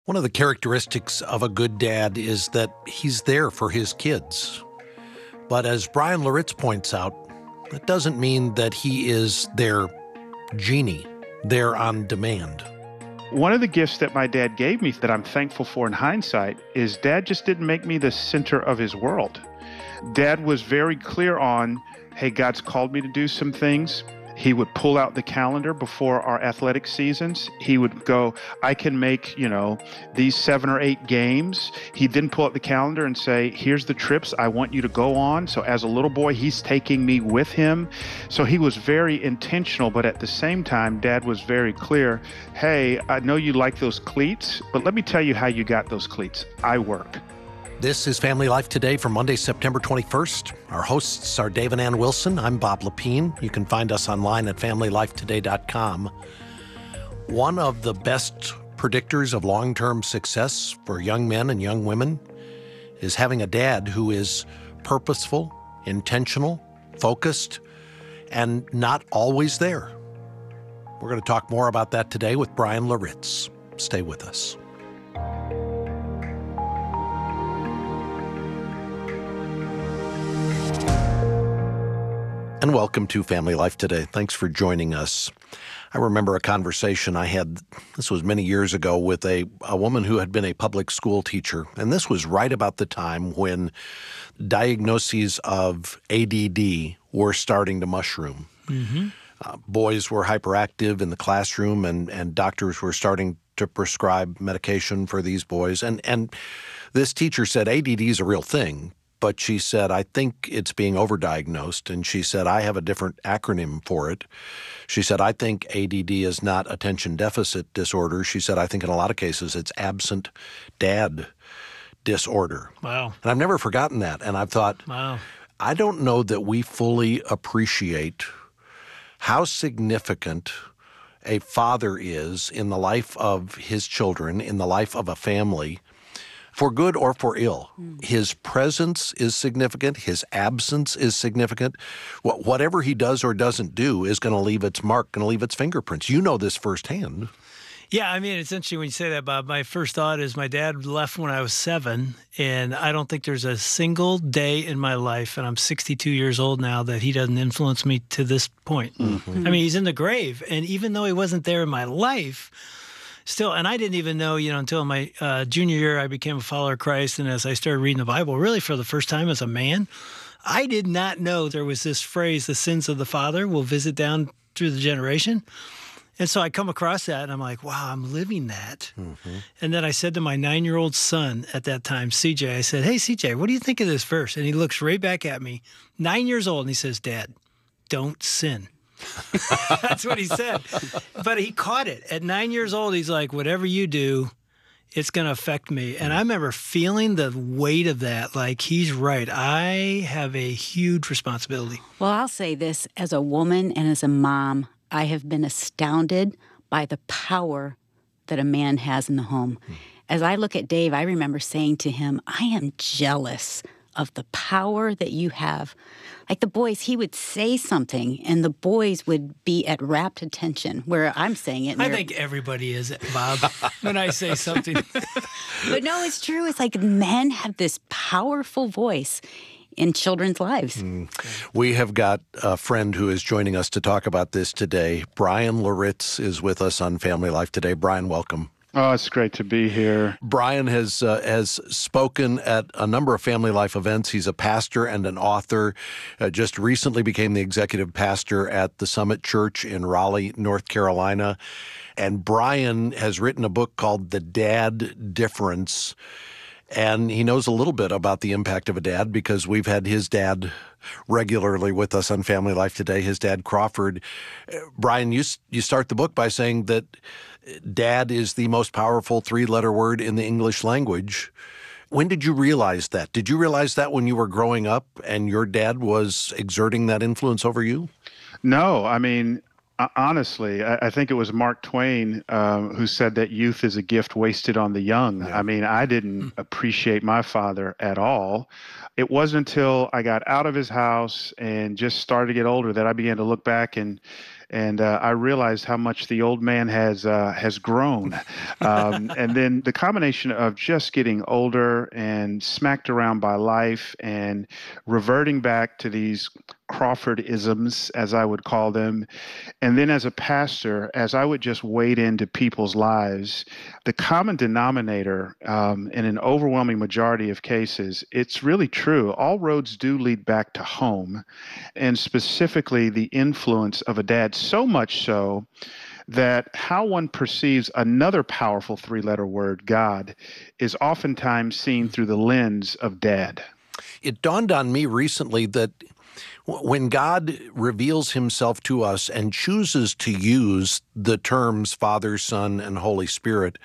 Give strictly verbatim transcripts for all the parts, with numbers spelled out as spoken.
One of the characteristics of a good dad is that he's there for his kids. But as Bryan Loritts points out, that doesn't mean that he is their genie, there on demand. One of the gifts that my dad gave me that I'm thankful for in hindsight is Dad just didn't make me the center of his world. Dad was very clear on, hey, God's called me to do some things. He would pull out the calendar before our athletic seasons. He would go, I can make, you know, these seven or eight games. He'd then pull out the calendar and say, here's the trips I want you to go on. So as a little boy, he's taking me with him. So he was very intentional, but at the same time, Dad was very clear. Hey, I know you like those cleats, but let me tell you how you got those cleats. I work. This is Family Life Today for Monday, September twenty-first. Our hosts are Dave and Ann Wilson. I'm Bob Lepine. You can find us online at family life today dot com. One of the best predictors of long-term success for young men and young women is having a dad who is purposeful, intentional, focused, and not always there. We're going to talk more about that today with Bryan Loritts. Stay with us. And welcome to Family Life Today. Thanks for joining us. I remember a conversation I had, this was many years ago, with a, a woman who had been a public school teacher. And this was right about the time when diagnoses of A D D were starting to mushroom. Mm-hmm. Uh, boys were hyperactive in the classroom, and, and doctors were starting to prescribe medication for these boys. And, and this teacher said A D D is a real thing. But she said, I think it's being overdiagnosed. And she said, I have a different acronym for it. She said, I think A D D is not attention deficit disorder. She said, I think in a lot of cases it's absent dad disorder. Wow. And I've never forgotten that. And I've thought, wow. I don't know that we fully appreciate how significant a father is in the life of his children, in the life of a family, for good or for ill. Mm. His presence is significant. His absence is significant. Wh- whatever he does or doesn't do is going to leave its mark, going to leave its fingerprints. You know this firsthand. Yeah, I mean, it's interesting when you say that, Bob. My first thought is my dad left when I was seven, and I don't think there's a single day in my life, and I'm sixty-two years old now, that he doesn't influence me to this point. Mm-hmm. I mean, he's in the grave, and even though he wasn't there in my life, still, and I didn't even know, you know, until my uh, junior year, I became a follower of Christ. And as I started reading the Bible, really for the first time as a man, I did not know there was this phrase, the sins of the father will visit down through the generation. And so I come across that and I'm like, wow, I'm living that. Mm-hmm. And then I said to my nine-year-old son at that time, C J, I said, hey, C J, what do you think of this verse? And he looks right back at me, nine years old, and he says, Dad, don't sin. That's what he said. But he caught it. At nine years old, he's like, whatever you do, it's going to affect me. And I remember feeling the weight of that. Like, he's right. I have a huge responsibility. Well, I'll say this. As a woman and as a mom, I have been astounded by the power that a man has in the home. As I look at Dave, I remember saying to him, I am jealous of the power that you have. Like the boys, he would say something, and the boys would be at rapt attention, where I'm saying it. I think everybody is, Bob, when I say something. But no, it's true. It's like men have this powerful voice in children's lives. Mm. We have got a friend who is joining us to talk about this today. Bryan Loritts is with us on Family Life Today. Bryan, welcome. Oh, it's great to be here. Bryan has uh, has spoken at a number of Family Life events. He's a pastor and an author. Uh, just recently became the executive pastor at the Summit Church in Raleigh, North Carolina. And Bryan has written a book called The Dad Difference. And he knows a little bit about the impact of a dad because we've had his dad regularly with us on Family Life Today, his dad, Crawford. Uh, Bryan, you, you start the book by saying that dad is the most powerful three-letter word in the English language. When did you realize that? Did you realize that when you were growing up and your dad was exerting that influence over you? No, I mean, honestly, I think it was Mark Twain uh, who said that youth is a gift wasted on the young. Yeah. I mean, I didn't appreciate my father at all. It wasn't until I got out of his house and just started to get older that I began to look back and and uh, I realized how much the old man has uh, has grown. Um, and then the combination of just getting older and smacked around by life and reverting back to these Crawford-isms, as I would call them. And then as a pastor, as I would just wade into people's lives, the common denominator um, in an overwhelming majority of cases, it's really true. All roads do lead back to home, and specifically the influence of a dad, so much so that how one perceives another powerful three-letter word, God, is oftentimes seen through the lens of dad. It dawned on me recently that when God reveals himself to us and chooses to use the terms Father, Son, and Holy Spirit,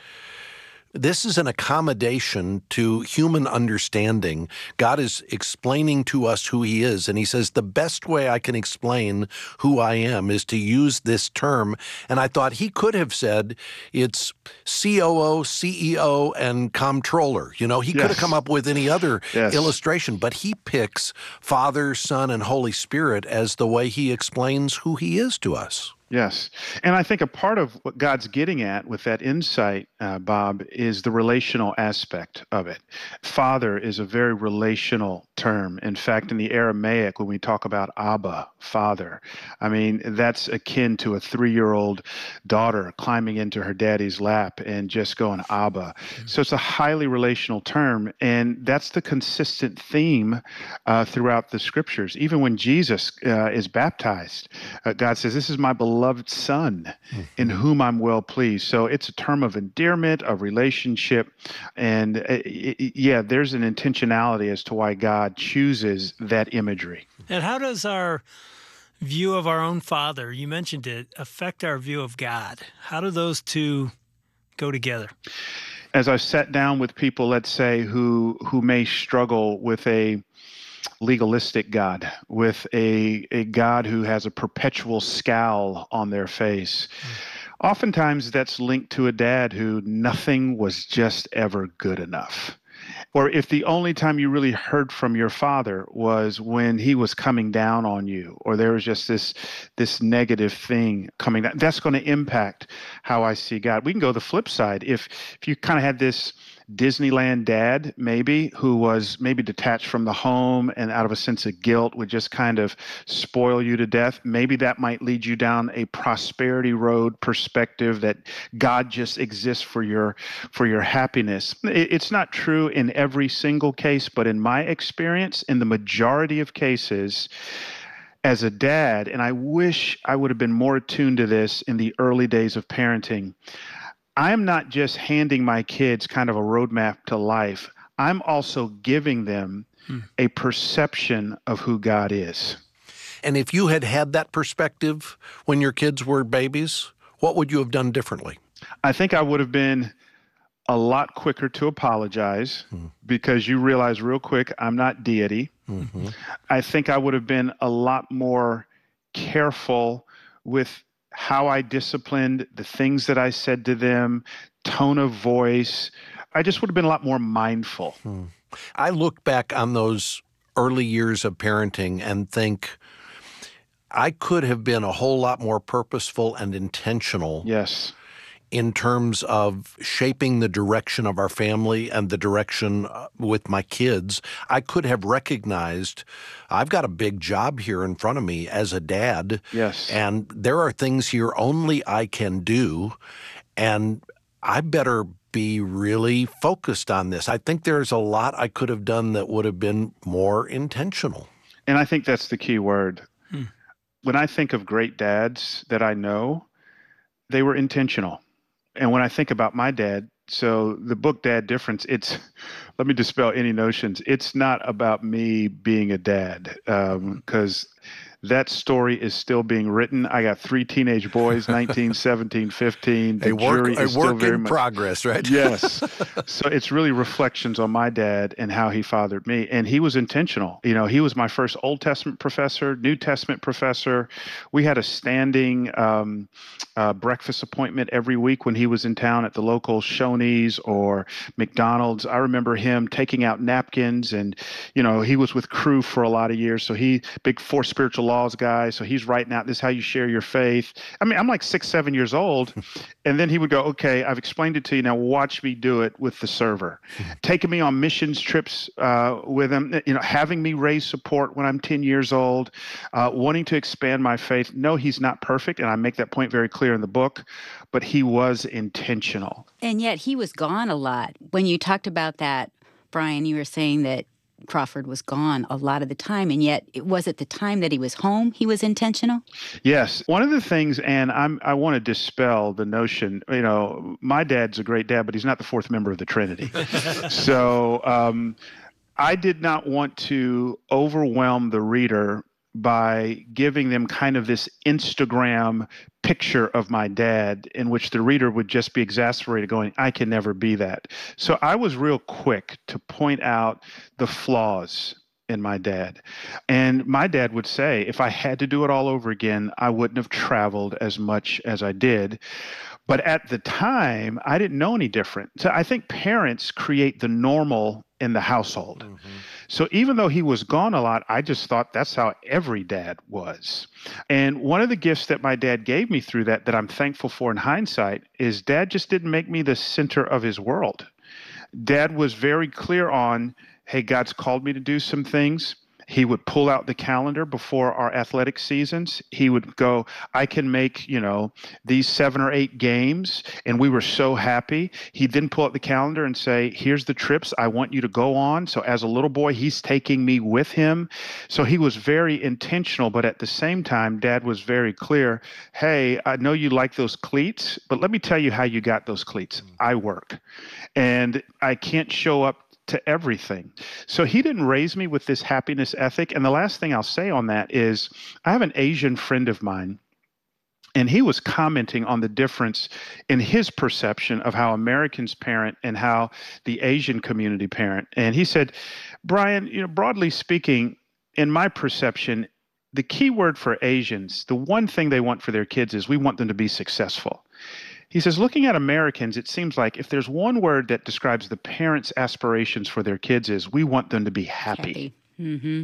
this is an accommodation to human understanding. God is explaining to us who he is, and he says, the best way I can explain who I am is to use this term. And I thought he could have said it's C O O, C E O, and comptroller. You know, he Yes. could have come up with any other Yes. illustration, but he picks Father, Son, and Holy Spirit as the way he explains who he is to us. Yes. And I think a part of what God's getting at with that insight, uh, Bob, is the relational aspect of it. Father is a very relational term. In fact, in the Aramaic, when we talk about Abba, Father, I mean, that's akin to a three-year-old daughter climbing into her daddy's lap and just going, Abba. Mm-hmm. So it's a highly relational term, and that's the consistent theme uh, throughout the scriptures. Even when Jesus uh, is baptized, uh, God says, this is my beloved beloved Son, mm-hmm. in whom I'm well pleased. So it's a term of endearment, of relationship. And uh, it, yeah, there's an intentionality as to why God chooses that imagery. And how does our view of our own Father, you mentioned it, affect our view of God? How do those two go together? As I've sat down with people, let's say, who who may struggle with a legalistic God, with a, a God who has a perpetual scowl on their face. Mm. Oftentimes that's linked to a dad who nothing was just ever good enough. Or if the only time you really heard from your father was when he was coming down on you, or there was just this this negative thing coming down, that's going to impact how I see God. We can go the flip side. If if you kind of had this Disneyland dad, maybe, who was maybe detached from the home and out of a sense of guilt would just kind of spoil you to death, maybe that might lead you down a prosperity road perspective that God just exists for your for your happiness. It's not true in every single case, but in my experience, in the majority of cases, as a dad, and I wish I would have been more attuned to this in the early days of parenting, I'm not just handing my kids kind of a roadmap to life. I'm also giving them hmm. a perception of who God is. And if you had had that perspective when your kids were babies, what would you have done differently? I think I would have been a lot quicker to apologize hmm. because you realize real quick, I'm not deity. Mm-hmm. I think I would have been a lot more careful with how I disciplined, the things that I said to them, tone of voice. I just would have been a lot more mindful. Hmm. I look back on those early years of parenting and think I could have been a whole lot more purposeful and intentional. Yes. In terms of shaping the direction of our family and the direction with my kids. I could have recognized I've got a big job here in front of me as a dad. Yes. And there are things here only I can do, and I better be really focused on this. I think there's a lot I could have done that would have been more intentional. And I think that's the key word. Hmm. When I think of great dads that I know, they were intentional. And when I think about my dad, so the book Dad Difference, it's, let me dispel any notions. It's not about me being a dad, because um, that story is still being written. I got three teenage boys, nineteen, seventeen, fifteen. The a work, jury is a work still very in much, progress, right? Yes. So it's really reflections on my dad and how he fathered me. And he was intentional. You know, he was my first Old Testament professor, New Testament professor. We had a standing um, uh, breakfast appointment every week when he was in town at the local Shoney's or McDonald's. I remember him taking out napkins, and, you know, he was with Crew for a lot of years. So he, big For Spiritual laws guy. So he's writing out, this is how you share your faith. I mean, I'm like six, seven years old. And then he would go, okay, I've explained it to you. Now watch me do it with the server. Taking me on missions trips uh, with him, you know, having me raise support when I'm ten years old, uh, wanting to expand my faith. No, he's not perfect. And I make that point very clear in the book, but he was intentional. And yet he was gone a lot. When you talked about that, Brian, you were saying that Crawford was gone a lot of the time, and yet it was at the time that he was home he was intentional? Yes. One of the things, and I'm, I want to dispel the notion, you know, my dad's a great dad, but he's not the fourth member of the Trinity. so um, I did not want to overwhelm the reader by giving them kind of this Instagram picture of my dad in which the reader would just be exasperated going, I can never be that. So I was real quick to point out the flaws in my dad. And my dad would say, if I had to do it all over again, I wouldn't have traveled as much as I did. But at the time, I didn't know any different. So I think parents create the normal in the household. Mm-hmm. So even though he was gone a lot, I just thought that's how every dad was. And one of the gifts that my dad gave me through that, that I'm thankful for in hindsight, is dad just didn't make me the center of his world. Dad was very clear on, hey, God's called me to do some things. He would pull out the calendar before our athletic seasons. He would go, I can make, you know, these seven or eight games. And we were so happy. He'd then pull out the calendar and say, here's the trips I want you to go on. So as a little boy, he's taking me with him. So he was very intentional. But at the same time, Dad was very clear. Hey, I know you like those cleats, but let me tell you how you got those cleats. I work. And I can't show up to everything. So he didn't raise me with this happiness ethic. And the last thing I'll say on that is I have an Asian friend of mine, and he was commenting on the difference in his perception of how Americans parent and how the Asian community parent. And he said, Brian, you know, broadly speaking, in my perception, the key word for Asians, the one thing they want for their kids is we want them to be successful. He says, looking at Americans, it seems like if there's one word that describes the parents' aspirations for their kids is we want them to be happy. Happy. Mm-hmm.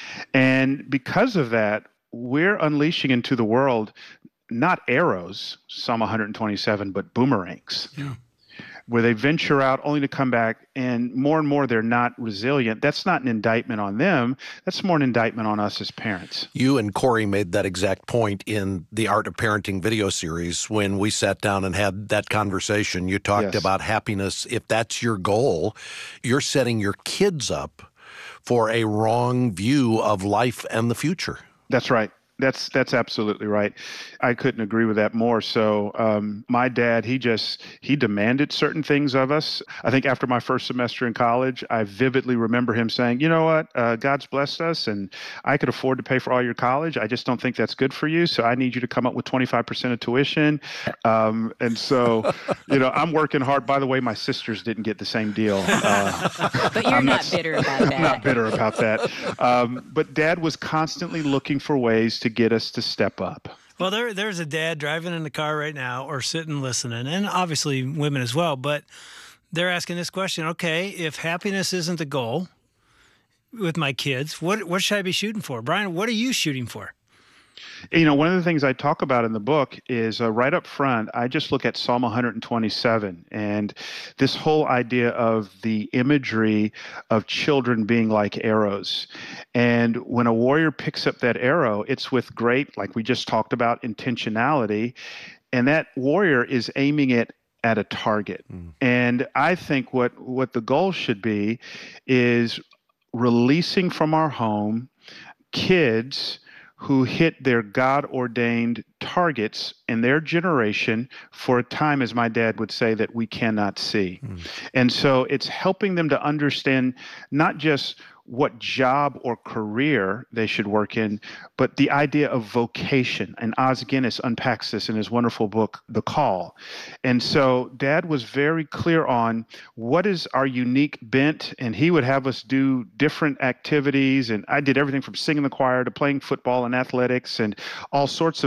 And because of that, we're unleashing into the world not arrows, Psalm one twenty-seven, but boomerangs. Yeah. Where they venture out only to come back, and more and more they're not resilient. That's not an indictment on them. That's more an indictment on us as parents. You and Corey made that exact point in the Art of Parenting video series when we sat down and had that conversation. You talked Yes. about happiness. If that's your goal, you're setting your kids up for a wrong view of life and the future. That's right. That's that's absolutely right. I couldn't agree with that more. So um, my dad, he just, he demanded certain things of us. I think after my first semester in college, I vividly remember him saying, you know what, uh, God's blessed us and I could afford to pay for all your college. I just don't think that's good for you. So I need you to come up with twenty-five percent of tuition. Um, and so, you know, I'm working hard. By the way, my sisters didn't get the same deal. Uh, but you're I'm not, not bitter about that. I'm not bitter about that. Um, but Dad was constantly looking for ways to get us to step up. Well, there, there's a dad driving in the car right now or sitting listening, and obviously women as well, but they're asking this question, okay, if happiness isn't the goal with my kids, what what should I be shooting for? Brian, what are you shooting for? You know, one of the things I talk about in the book is uh, right up front, I just look at Psalm one twenty-seven and this whole idea of the imagery of children being like arrows. And when a warrior picks up that arrow, it's with great, like we just talked about, intentionality. And that warrior is aiming it at a target. Mm. And I think what, what the goal should be is releasing from our home kids who hit their God-ordained targets in their generation for a time, as my dad would say, that we cannot see. Mm. And so it's helping them to understand not just what job or career they should work in, but the idea of vocation. And Os Guinness unpacks this in his wonderful book, The Call. And so Dad was very clear on what is our unique bent, and he would have us do different activities. And I did everything from singing in the choir to playing football and athletics and all sorts of things.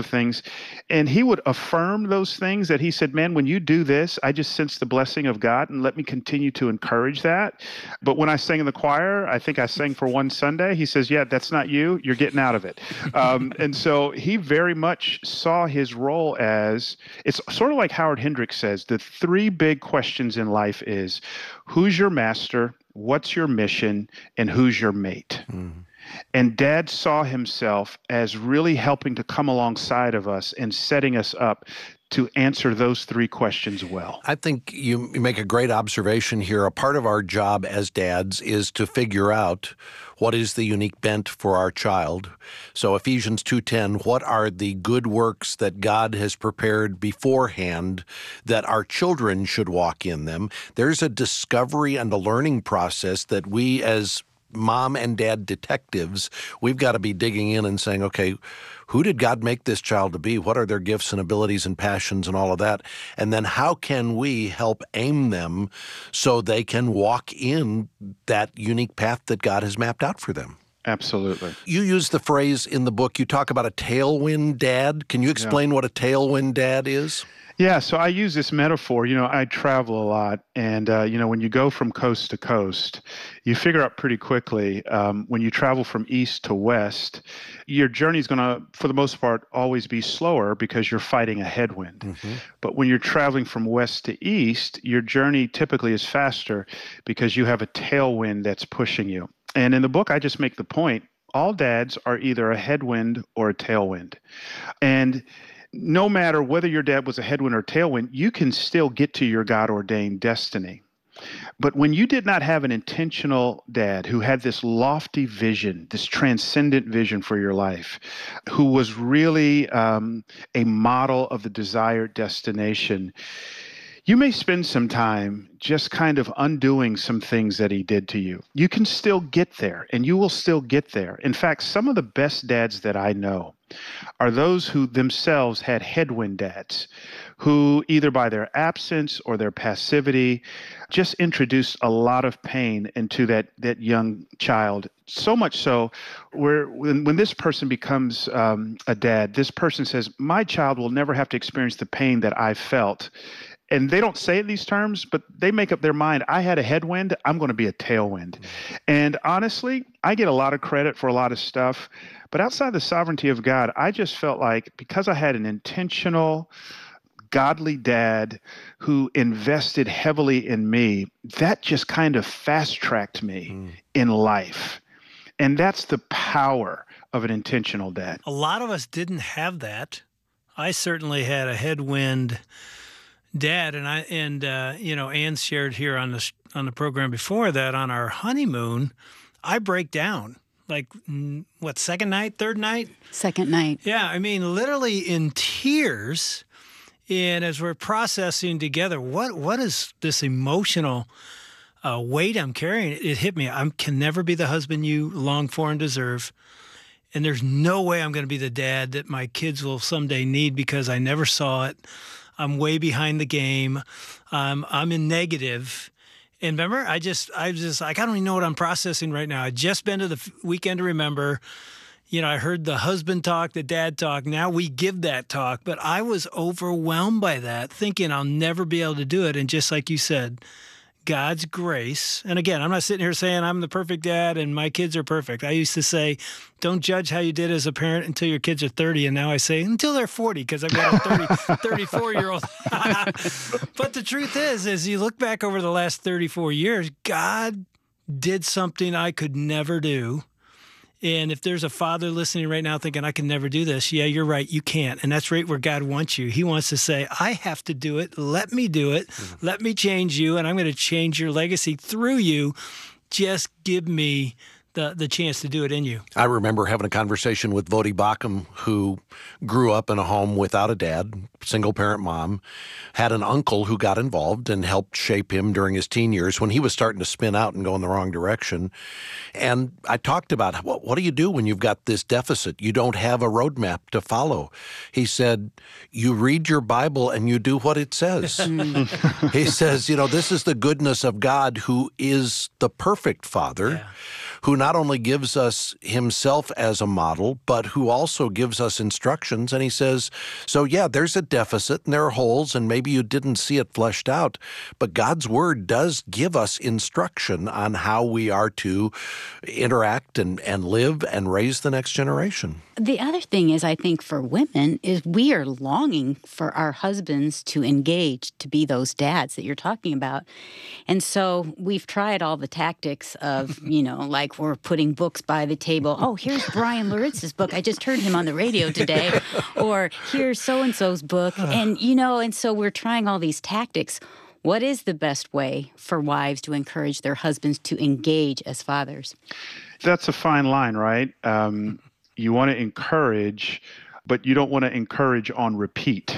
And he would affirm those things that he said, man, when you do this, I just sense the blessing of God, and let me continue to encourage that. But when I sang in the choir, I think I sang for one Sunday, he says, yeah, that's not you. You're getting out of it. Um, and so he very much saw his role as, it's sort of like Howard Hendricks says, the three big questions in life is, who's your master, what's your mission, and who's your mate? Mm-hmm. And Dad saw himself as really helping to come alongside of us and setting us up to answer those three questions well. I think you make a great observation here. A part of our job as dads is to figure out what is the unique bent for our child. So Ephesians two ten, what are the good works that God has prepared beforehand that our children should walk in them? There's a discovery and a learning process that we as mom and dad detectives, we've got to be digging in and saying, okay, who did God make this child to be? What are their gifts and abilities and passions and all of that? And then how can we help aim them so they can walk in that unique path that God has mapped out for them? Absolutely. You use the phrase in the book, you talk about a tailwind dad. Can you explain yeah. what a tailwind dad is? Yeah, so I use this metaphor. You know, I travel a lot, and, uh, you know, when you go from coast to coast, you figure out pretty quickly um, when you travel from east to west, your journey is going to, for the most part, always be slower because you're fighting a headwind. Mm-hmm. But when you're traveling from west to east, your journey typically is faster because you have a tailwind that's pushing you. And in the book, I just make the point, all dads are either a headwind or a tailwind. And no matter whether your dad was a headwind or tailwind, you can still get to your God-ordained destiny. But when you did not have an intentional dad who had this lofty vision, this transcendent vision for your life, who was really um, a model of the desired destination, you may spend some time just kind of undoing some things that he did to you. You can still get there, and you will still get there. In fact, some of the best dads that I know are those who themselves had headwind dads, who either by their absence or their passivity just introduced a lot of pain into that, that young child. So much so where when, when this person becomes um, a dad, this person says, my child will never have to experience the pain that I felt. And they don't say it in these terms, but they make up their mind. I had a headwind. I'm going to be a tailwind. Mm-hmm. And honestly, I get a lot of credit for a lot of stuff. But outside the sovereignty of God, I just felt like because I had an intentional, godly dad who invested heavily in me, that just kind of fast-tracked me mm. in life. And that's the power of an intentional dad. A lot of us didn't have that. I certainly had a headwind dad, and I and uh, you know, Ann shared here on the on the program before that on our honeymoon, I break down like what second night, third night, second night. Yeah, I mean, literally in tears. And as we're processing together, what what is this emotional uh, weight I'm carrying? It hit me. I can never be the husband you long for and deserve. And there's no way I'm going to be the dad that my kids will someday need because I never saw it. I'm way behind the game. Um, I'm in negative. And remember, I just, I was just like, I don't even know what I'm processing right now. I just been to the Weekend to Remember. You know, I heard the husband talk, the dad talk. Now we give that talk. But I was overwhelmed by that, thinking I'll never be able to do it. And just like you said, God's grace. And again, I'm not sitting here saying I'm the perfect dad and my kids are perfect. I used to say, don't judge how you did as a parent until your kids are thirty. And now I say until they're forty because I've got a thirty, thirty-four-year-old. But the truth is, as you look back over the last thirty-four years, God did something I could never do. And if there's a father listening right now thinking, I can never do this, yeah, you're right, you can't. And that's right where God wants you. He wants to say, I have to do it. Let me do it. Mm-hmm. Let me change you, and I'm going to change your legacy through you. Just give me the, the chance to do it in you. I remember having a conversation with Vodi Bakum, who grew up in a home without a dad, single-parent mom, had an uncle who got involved and helped shape him during his teen years when he was starting to spin out and go in the wrong direction. And I talked about, well, what do you do when you've got this deficit? You don't have a roadmap to follow. He said, you read your Bible and you do what it says. He says, you know, this is the goodness of God who is the perfect father. Yeah. who not only gives us himself as a model, but who also gives us instructions. And he says, so yeah, there's a deficit and there are holes, and maybe you didn't see it fleshed out, but God's Word does give us instruction on how we are to interact and, and live and raise the next generation. The other thing is, I think for women, is we are longing for our husbands to engage, to be those dads that you're talking about. And so we've tried all the tactics of, you know, like we're putting books by the table. Oh, here's Brian Laritz's book. I just heard him on the radio today. Or here's so-and-so's book. And, you know, and so we're trying all these tactics. What is the best way for wives to encourage their husbands to engage as fathers? That's a fine line, right? Um, you want to encourage, but you don't want to encourage on repeat,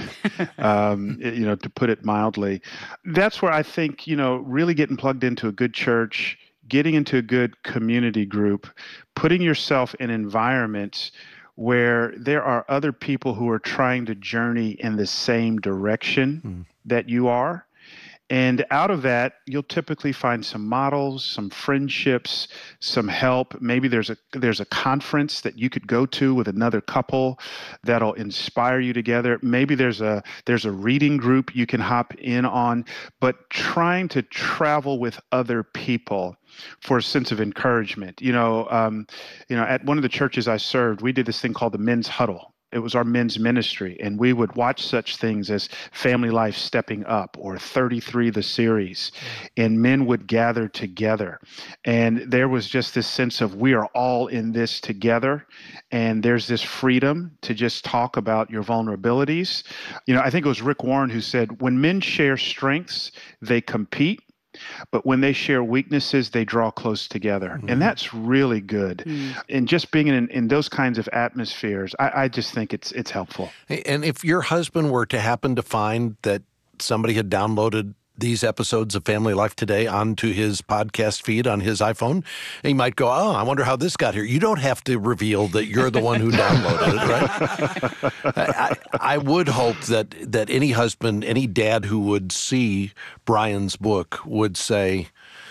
um, you know, to put it mildly. That's where I think, you know, really getting plugged into a good church, getting into a good community group, putting yourself in environments where there are other people who are trying to journey in the same direction mm. that you are. And out of that, you'll typically find some models, some friendships, some help. Maybe there's a there's a conference that you could go to with another couple that'll inspire you together. Maybe there's a there's a reading group you can hop in on. But trying to travel with other people for a sense of encouragement. You know, um, you know, at one of the churches I served, we did this thing called the Men's Huddle. It was our men's ministry, and we would watch such things as Family Life Stepping Up or thirty-three the series, and men would gather together. And there was just this sense of we are all in this together, and there's this freedom to just talk about your vulnerabilities. You know, I think it was Rick Warren who said, when men share strengths, they compete. But when they share weaknesses, they draw close together. Mm-hmm. And that's really good. Mm. And just being in, in those kinds of atmospheres, I, I just think it's it's helpful. And if your husband were to happen to find that somebody had downloaded these episodes of Family Life Today onto his podcast feed on his iPhone, he might go, oh, I wonder how this got here. You don't have to reveal that you're the one who downloaded it, right? I, I would hope that that any husband, any dad who would see Brian's book would say,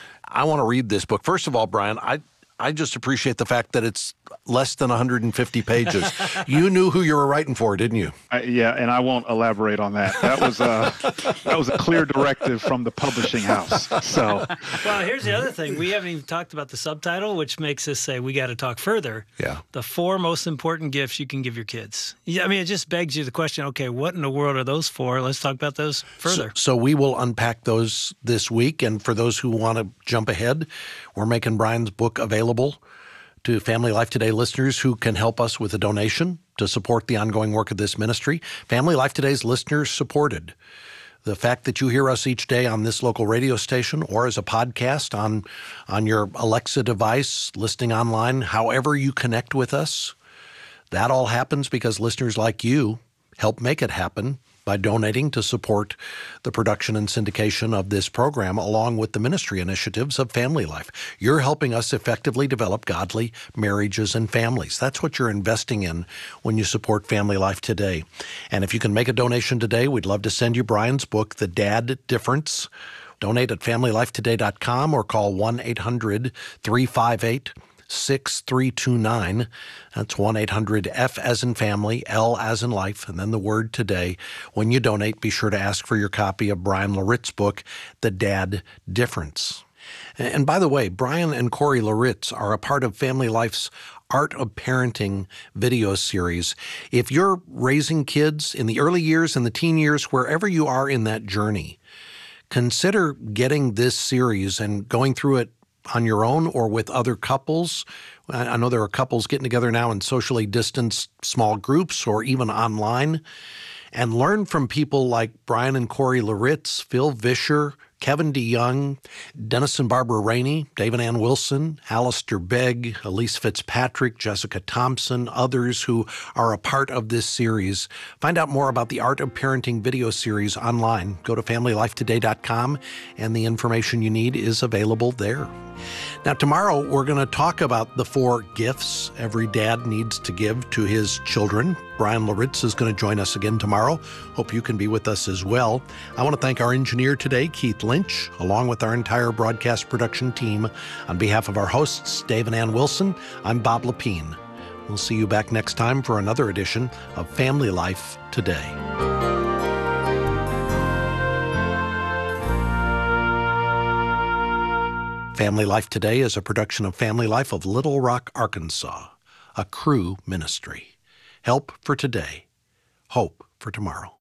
I want to read this book. First of all, Brian, I I just appreciate the fact that it's less than one hundred fifty pages. You knew who you were writing for, didn't you? Uh, yeah, and I won't elaborate on that. That was a that was a clear directive from the publishing house. So, well, here's the other thing: we haven't even talked about the subtitle, which makes us say we got to talk further. Yeah, the four most important gifts you can give your kids. Yeah, I mean, it just begs you the question: okay, what in the world are those for? Let's talk about those further. So, so we will unpack those this week, and for those who want to jump ahead, we're making Brian's book available to Family Life Today listeners who can help us with a donation to support the ongoing work of this ministry. Family Life Today's listeners supported. The fact that you hear us each day on this local radio station or as a podcast on, on your Alexa device, listening online, however you connect with us, that all happens because listeners like you help make it happen by donating to support the production and syndication of this program, along with the ministry initiatives of Family Life. You're helping us effectively develop godly marriages and families. That's what you're investing in when you support Family Life Today. And if you can make a donation today, we'd love to send you Brian's book, The Dad Difference. Donate at family life today dot com or call one eight hundred three five eight six three two nine. That's one eight hundred F as in family, L as in life, and then the word today. When you donate, be sure to ask for your copy of Brian Laritz's book, The Dad Difference. And by the way, Brian and Corey Laritz are a part of Family Life's Art of Parenting video series. If you're raising kids in the early years and the teen years, wherever you are in that journey, consider getting this series and going through it on your own or with other couples. I know there are couples getting together now in socially distanced small groups or even online, and learn from people like Brian and Corey Laritz, Phil Vischer, Kevin DeYoung, Dennis and Barbara Rainey, David Ann Wilson, Alistair Begg, Elise Fitzpatrick, Jessica Thompson, others who are a part of this series. Find out more about the Art of Parenting video series online. Go to family life today dot com, and the information you need is available there. Now, tomorrow, we're going to talk about the four gifts every dad needs to give to his children. Brian Loritz is going to join us again tomorrow. Hope you can be with us as well. I want to thank our engineer today, Keith Lynch, along with our entire broadcast production team. On behalf of our hosts, Dave and Ann Wilson, I'm Bob Lepine. We'll see you back next time for another edition of Family Life Today. Family Life Today is a production of Family Life of Little Rock, Arkansas, a Cru ministry. Help for today, hope for tomorrow.